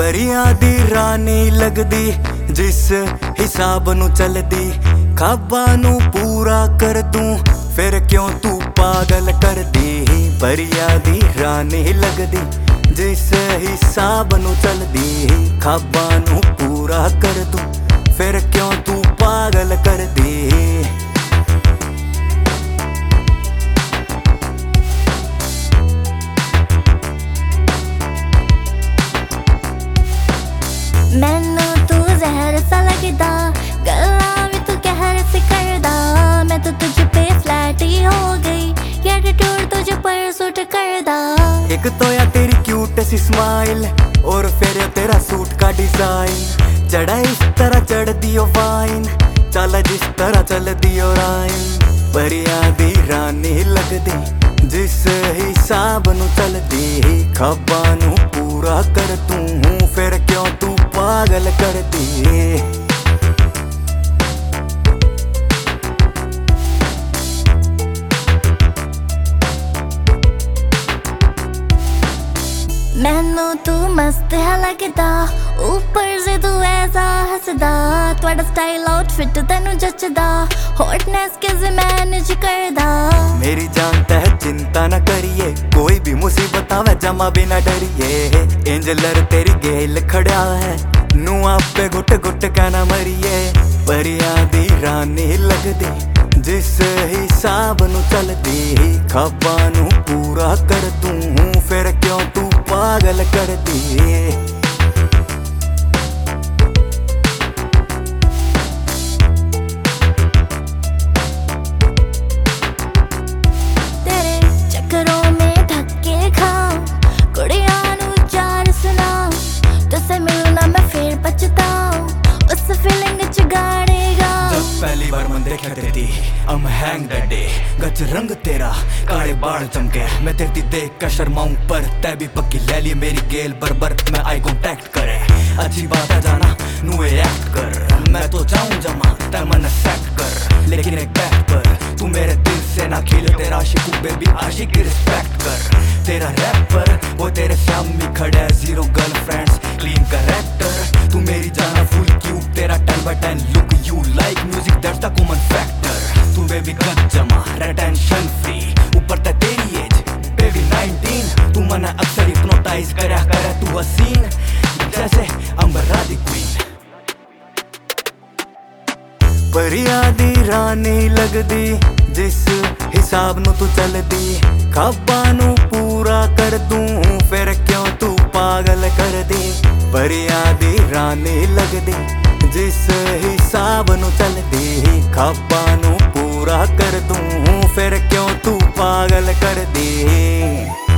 परियां दी रानी लगदी जिस हिसाब नू चलदी, ख्वाबां नू पूरा कर दूं फिर क्यों तू पागल कर दी। परियां दी रानी लगदी जिस हिसाब नू चलदी, ख्वाबां नू पूरा कर दूं फिर क्यों तू पागल कर दी। मैनू तू जहर सा लगदा, गल्लां भी तू कहर से करदा। मैं तो तुझ पे फ्लैट ही हो गई, एटीट्यूड तुझ पर सूट करदा। एक तो या तेरी क्यूट सी स्माइल और फिर तेरा सूट का डिजाइन, चढ़ा इस तरह चढ़ दियो वाइन, चल जिस तरह चल दियो राइन। परियां दी रानी लगदी जिस हिसाब नू चलदी, ख्वाबां नू पूरा कर दूं फिर क्यों तू पागल कर दी। मैनू तू मस्त है लगदा, ऊपर से तू ऐसा हसदा। तुहाडा स्टाइल आउटफिट तेनू जचदा, हॉटनेस किस मैनेज करदा। मेरी जान तह चिंता न करिए, कोई भी मुसीबत आवे जमा बिना डरिए। एंजलर तेरी गेल खड़ा है, नू आपे गुट गुट का न मरिए। परियां दी रानी लगदी जिस हिसाब नू चलदी, ख्वाबां नू पूरा कर दूं फिर क्यों तू पागल कर दी। पहली बार मन देखा तेरी I'm hang that day, गच रंग तेरा काले बाल चमके। मैं तेरी देख कर शर्माऊं पर तै भी पक्की ले ली मेरी गेल बरबर। मैं आई कॉन्टैक्ट करे अच्छी बात है जाना नू एक्ट कर। मैं तो चाहूं जमा तै मन सेट कर, लेकिन एक बैक पर तू मेरे दिल से ना खेल। तेरा आशिकू बेबी आशिक की रिस्पेक्ट कर। तेरा रैपर वो तेरे सामने खड़ा है, जीरो गर्लफ्रेंड्स क्लीन करेक्टर। तू मेरी जाना फुल क्यूट, तेरा 10/10 look you like music that's the common factor. तू बेबी गच जमा टेंशन फ्री, ऊपर तक तेरी एज बेबी 19। तू मना अक्सर हिप्नोटाइज करा तू हसीन जैसे अंबरा दी क्वीन। परियां दी रानी लगदी जिस हिसाब नू तू चलदी, ख्वाबां नू पूरा कर दूं फिर क्यों तू पागल कर दी। परियां दी रानी लगदी जिस हिसाब नू चलदी, ख्वाबां नू पूरा कर दूं फिर क्यों तू पागल कर दी।